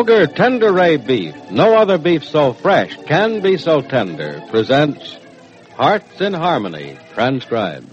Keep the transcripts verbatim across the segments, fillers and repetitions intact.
Kroger Tenderay Beef, no other beef so fresh can be so tender, presents Hearts in Harmony, transcribed.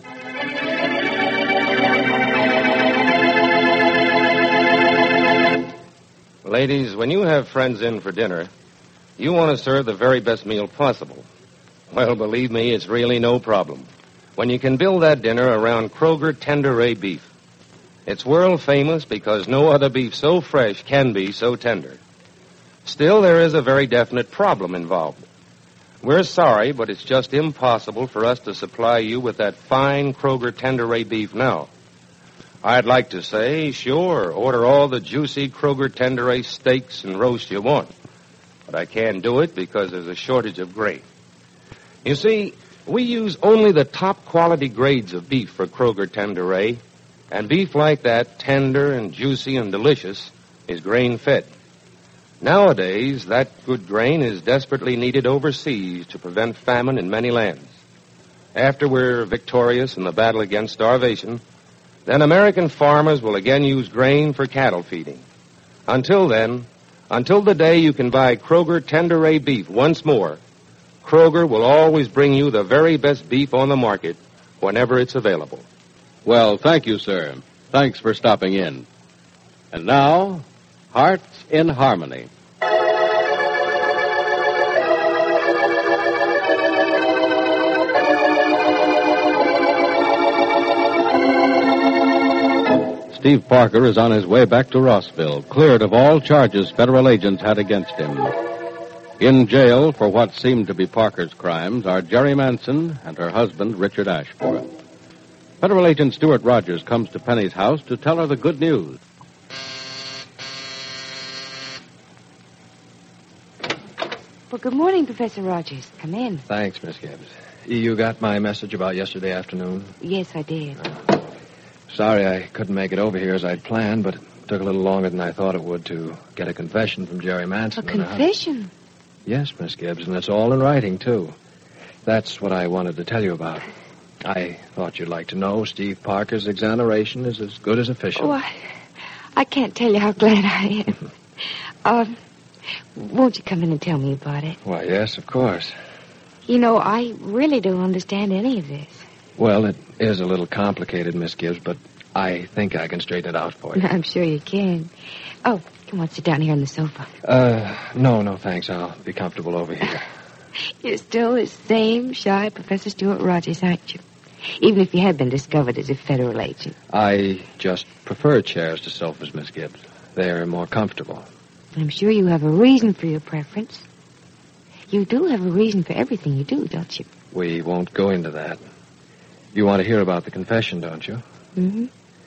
Ladies, when you have friends in for dinner, you want to serve the very best meal possible. Well, believe me, it's really no problem when you can build that dinner around Kroger Tenderay Beef. It's world famous because no other beef so fresh can be so tender. Still, there is a very definite problem involved. We're sorry, but it's just impossible for us to supply you with that fine Kroger Tenderay beef now. I'd like to say, sure, order all the juicy Kroger Tenderay steaks and roasts you want. But I can't do it because there's a shortage of grain. You see, we use only the top quality grades of beef for Kroger Tenderay, and beef like that, tender and juicy and delicious, is grain-fed. Nowadays, that good grain is desperately needed overseas to prevent famine in many lands. After we're victorious in the battle against starvation, then American farmers will again use grain for cattle feeding. Until then, until the day you can buy Kroger Tenderay beef once more, Kroger will always bring you the very best beef on the market whenever it's available. Well, thank you, sir. Thanks for stopping in. And now, Hearts in Harmony. Steve Parker is on his way back to Rossville, cleared of all charges federal agents had against him. In jail for what seemed to be Parker's crimes are Jerry Manson and her husband, Richard Ashforth. Federal agent Stuart Rogers comes to Penny's house to tell her the good news. Well, good morning, Professor Rogers. Come in. Thanks, Miss Gibbs. You got my message about yesterday afternoon? Yes, I did. Uh, sorry I couldn't make it over here as I'd planned, but it took a little longer than I thought it would to get a confession from Jerry Manson. A confession? Yes, Miss Gibbs, and it's all in writing, too. That's what I wanted to tell you about. I thought you'd like to know Steve Parker's exoneration is as good as official. Oh, I, I can't tell you how glad I am. uh, won't you come in and tell me about it? Why, yes, of course. You know, I really don't understand any of this. Well, it is a little complicated, Miss Gibbs, but I think I can straighten it out for you. I'm sure you can. Oh, come on, sit down here on the sofa. Uh, no, no, thanks. I'll be comfortable over here. You're still the same shy Professor Stuart Rogers, aren't you? Even if you had been discovered as a federal agent. I just prefer chairs to sofas, Miss Gibbs. They're more comfortable. I'm sure you have a reason for your preference. You do have a reason for everything you do, don't you? We won't go into that. You want to hear about the confession, don't you? Mm-hmm.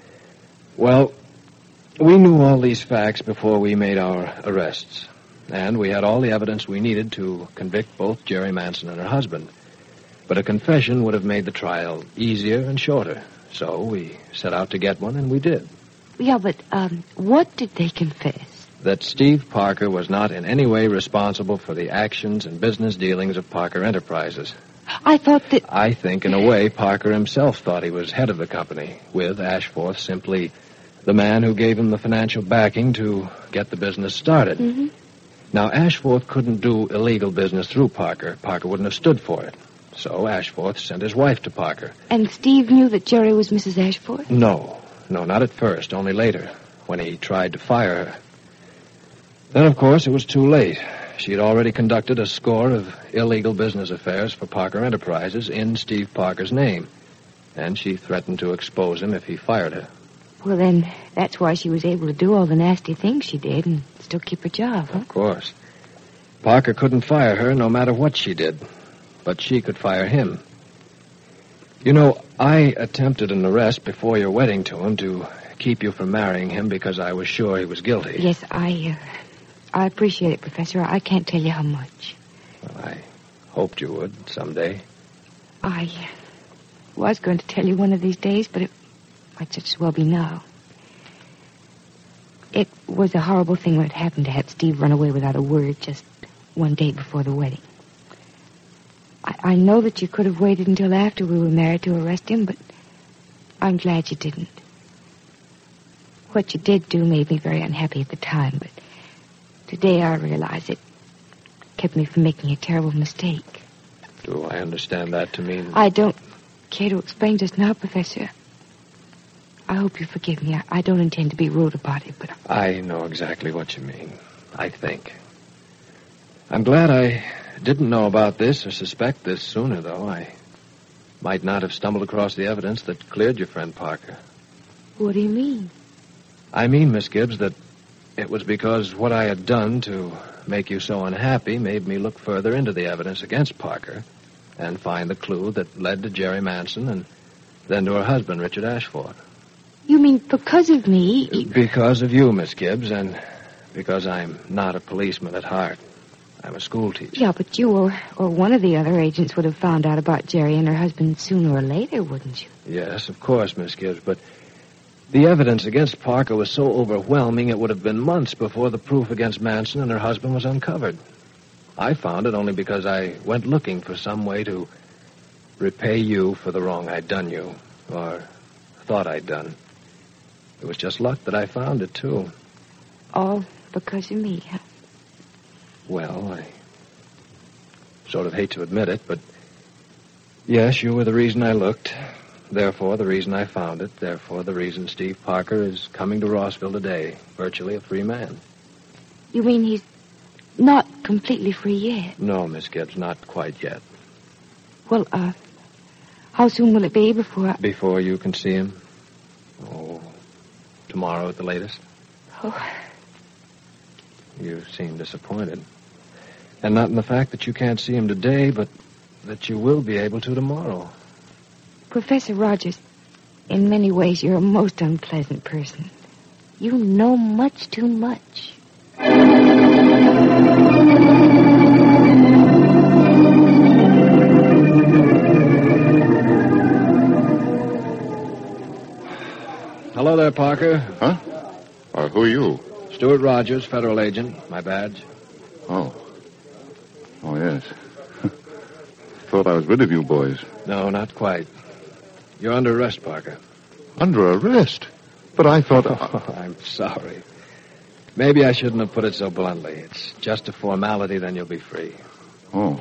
Well, we knew all these facts before we made our arrests. And we had all the evidence we needed to convict both Jerry Manson and her husband. But a confession would have made the trial easier and shorter. So we set out to get one, and we did. Yeah, but um, what did they confess? That Steve Parker was not in any way responsible for the actions and business dealings of Parker Enterprises. I thought that... I think, in a way, Parker himself thought he was head of the company, with Ashforth simply the man who gave him the financial backing to get the business started. Mm-hmm. Now, Ashforth couldn't do illegal business through Parker. Parker wouldn't have stood for it. So Ashforth sent his wife to Parker. And Steve knew that Jerry was Missus Ashforth? No. No, not at first. Only later, when he tried to fire her. Then, of course, it was too late. She had already conducted a score of illegal business affairs for Parker Enterprises in Steve Parker's name. And she threatened to expose him if he fired her. Well, then, that's why she was able to do all the nasty things she did and still keep her job, huh? Of course. Parker couldn't fire her no matter what she did. But she could fire him. You know, I attempted an arrest before your wedding to him to keep you from marrying him because I was sure he was guilty. Yes, I, uh, I appreciate it, Professor. I can't tell you how much. Well, I hoped you would someday. I uh, was going to tell you one of these days, but it might just as well be now. It was a horrible thing when it happened to have Steve run away without a word just one day before the wedding. I, I know that you could have waited until after we were married to arrest him, but I'm glad you didn't. What you did do made me very unhappy at the time, but Today I realize it kept me from making a terrible mistake. Do I understand that to mean... I don't care to explain just now, Professor. I hope you forgive me. I, I don't intend to be rude about it, but... I know exactly what you mean, I think. I'm glad I didn't know about this or suspect this sooner, though. I might not have stumbled across the evidence that cleared your friend Parker. What do you mean? I mean, Miss Gibbs, that it was because what I had done to make you so unhappy made me look further into the evidence against Parker and find the clue that led to Jerry Manson and then to her husband, Richard Ashford. You mean because of me? You... Because of you, Miss Gibbs, and because I'm not a policeman at heart. I'm a school teacher. Yeah, but you or, or one of the other agents would have found out about Jerry and her husband sooner or later, wouldn't you? Yes, of course, Miss Gibbs, but the evidence against Parker was so overwhelming it would have been months before the proof against Manson and her husband was uncovered. I found it only because I went looking for some way to repay you for the wrong I'd done you, or thought I'd done. It was just luck that I found it, too. All because of me, huh? Well, I sort of hate to admit it, but yes, you were the reason I looked. Therefore, the reason I found it. Therefore, the reason Steve Parker is coming to Rossville today, virtually a free man. You mean he's not completely free yet? No, Miss Gibbs, not quite yet. Well, uh, how soon will it be before I... Before you can see him? Oh, tomorrow at the latest. Oh. You seem disappointed. And not in the fact that you can't see him today, but that you will be able to tomorrow. Professor Rogers, in many ways you're a most unpleasant person. You know much too much. Hello there, Parker. Huh? Uh, who are you? Stuart Rogers, federal agent. My badge. Oh. Oh, yes. Thought I was rid of you boys. No, not quite. You're under arrest, Parker. Under arrest? But I thought... Oh, I'm sorry. Maybe I shouldn't have put it so bluntly. It's just a formality, then you'll be free. Oh.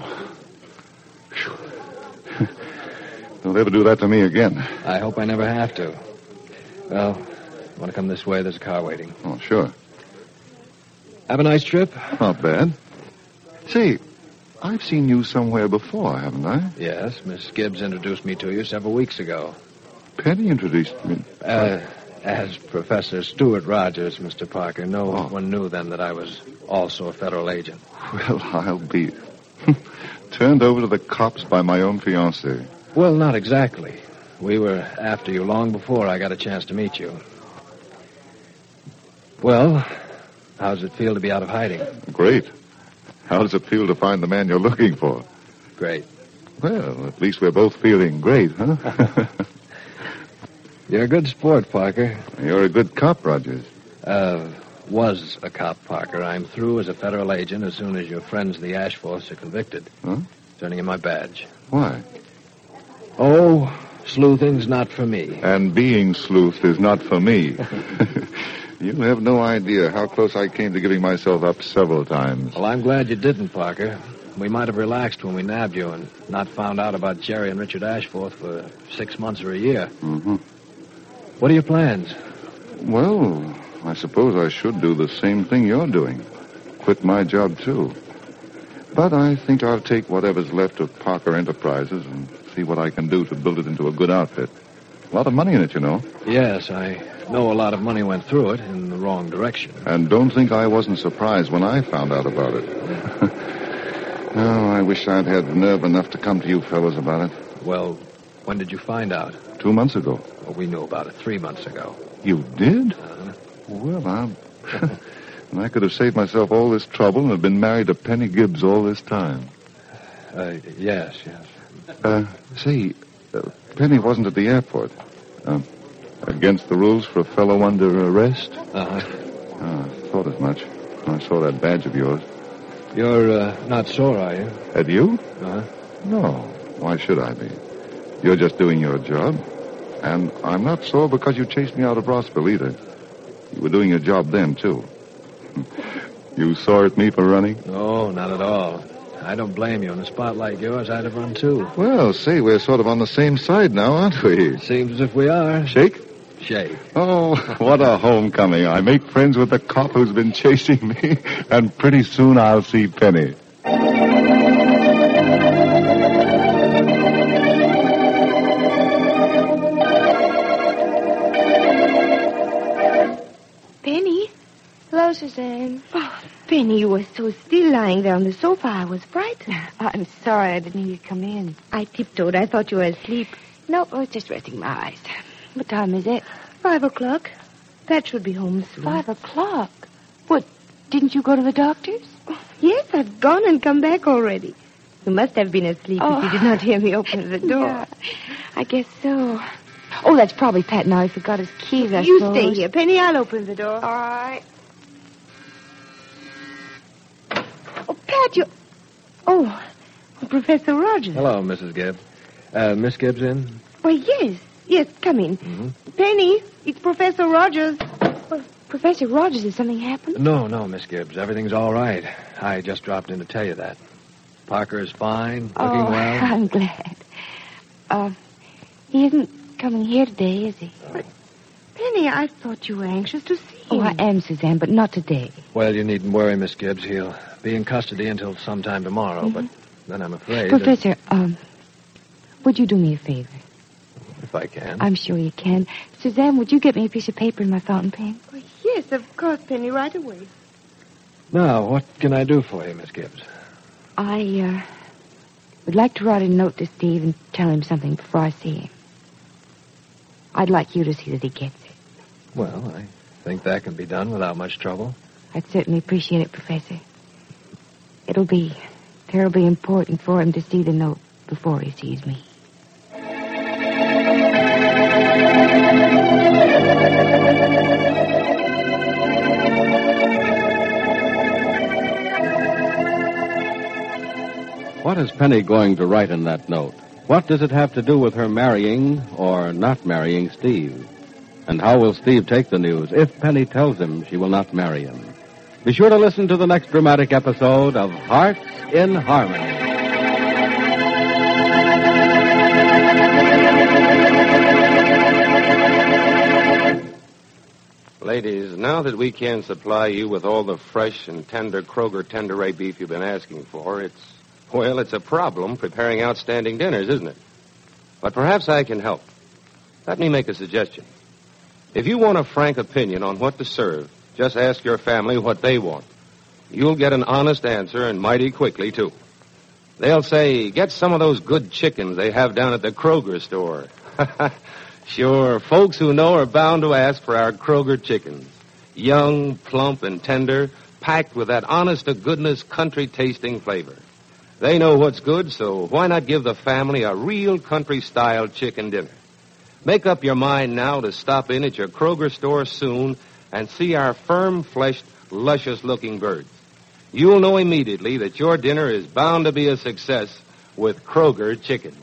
Don't ever do that to me again. I hope I never have to. Well, want to come this way? There's a car waiting. Oh, sure. Have a nice trip. Not bad. Say, I've seen you somewhere before, haven't I? Yes, Miss Gibbs introduced me to you several weeks ago. Penny introduced me. Uh, as Professor Stuart Rogers, Mister Parker. No Oh. one knew then that I was also a federal agent. Well, I'll be turned over to the cops by my own fiancée. Well, not exactly. We were after you long before I got a chance to meet you. Well, how does it feel to be out of hiding? Great. How does it feel to find the man you're looking for? Great. Well, at least we're both feeling great, huh? You're a good sport, Parker. You're a good cop, Rogers. Uh, was a cop, Parker. I'm through as a federal agent as soon as your friends, the Ashforths, are convicted. Huh? Turning in my badge. Why? Oh, sleuthing's not for me. And being sleuthed is not for me. You have no idea how close I came to giving myself up several times. Well, I'm glad you didn't, Parker. We might have relaxed when we nabbed you and not found out about Jerry and Richard Ashforth for six months or a year. Mm-hmm. What are your plans? Well, I suppose I should do the same thing you're doing. Quit my job, too. But I think I'll take whatever's left of Parker Enterprises and see what I can do to build it into a good outfit. A lot of money in it, you know. Yes, I know a lot of money went through it in the wrong direction. And don't think I wasn't surprised when I found out about it. Oh, I wish I'd had nerve enough to come to you fellows about it. Well, when did you find out? Two months ago. Well, we knew about it three months ago. You did? Uh-huh. Well, I'm... and I could have saved myself all this trouble and have been married to Penny Gibbs all this time. Uh, yes, yes. Uh, say, uh, Penny wasn't at the airport. Uh, against the rules for a fellow under arrest? Uh-huh. Oh, I thought as much. I saw that badge of yours. You're uh, not sore, are you? At you? Uh-huh. No. Why should I be? You're just doing your job. And I'm not sore because you chased me out of Rossville either. You were doing your job then, too. You sore at me for running? No, not at all. I don't blame you. In a spot like yours, I'd have run too. Well, say, we're sort of on the same side now, aren't we? Seems as if we are. Shake? Shake. Oh, what a homecoming. I make friends with the cop who's been chasing me, and pretty soon I'll see Penny. Penny? Hello, Suzanne. Oh, Penny, you were so still lying there on the sofa. I was frightened. I'm sorry I didn't hear you come in. I tiptoed. I thought you were asleep. Nope, I was just resting my eyes. What time is it? Five o'clock. Pat should be home soon. Five o'clock. What, didn't you go to the doctor's? Yes, I've gone and come back already. You must have been asleep Oh. if you did not hear me open the door. Yeah, I guess so. Oh, that's probably Pat now. He forgot his keys, I You suppose. stay here, Penny. I'll open the door. All right. Oh, Pat, you... Oh, Professor Rogers. Hello, Missus Gibbs. Uh, Miss Gibbs in? Why, yes. Yes, come in. Mm-hmm. Penny, it's Professor Rogers. Well, Professor Rogers, has something happened? No, no, Miss Gibbs. Everything's all right. I just dropped in to tell you that. Parker is fine, looking oh, well. I'm glad. Uh, he isn't coming here today, is he? Penny, I thought you were anxious to see Oh, him. I am, Suzanne, but not today. Well, you needn't worry, Miss Gibbs. He'll be in custody until sometime tomorrow, Mm-hmm. but then I'm afraid that Professor, um, would you do me a favor? if I can. I'm sure you can. Suzanne, would you get me a piece of paper and my fountain pen? Oh, yes, of course, Penny, right away. Now, what can I do for you, Miss Gibbs? I, uh, would like to write a note to Steve and tell him something before I see him. I'd like you to see that he gets it. Well, I think that can be done without much trouble. I'd certainly appreciate it, Professor. It'll be terribly important for him to see the note before he sees me. What is Penny going to write in that note? What does it have to do with her marrying or not marrying Steve? And how will Steve take the news if Penny tells him she will not marry him? Be sure to listen to the next dramatic episode of Hearts in Harmony. Ladies, now that we can supply you with all the fresh and tender Kroger Tenderay beef you've been asking for, it's, well, it's a problem preparing outstanding dinners, isn't it? But perhaps I can help. Let me make a suggestion. If you want a frank opinion on what to serve, just ask your family what they want. You'll get an honest answer, and mighty quickly, too. They'll say, get some of those good chickens they have down at the Kroger store. Sure, folks who know are bound to ask for our Kroger chickens. Young, plump, and tender, packed with that honest-to-goodness country-tasting flavor. They know what's good, so why not give the family a real country-style chicken dinner? Make up your mind now to stop in at your Kroger store soon and see our firm-fleshed, luscious-looking birds. You'll know immediately that your dinner is bound to be a success with Kroger chickens.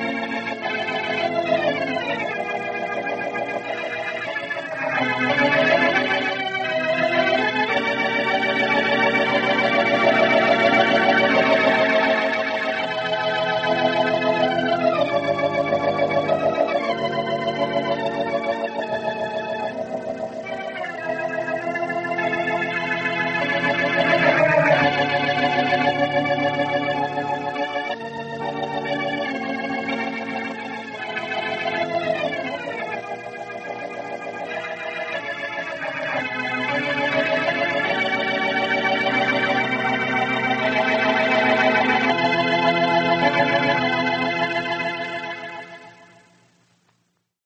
Thank you.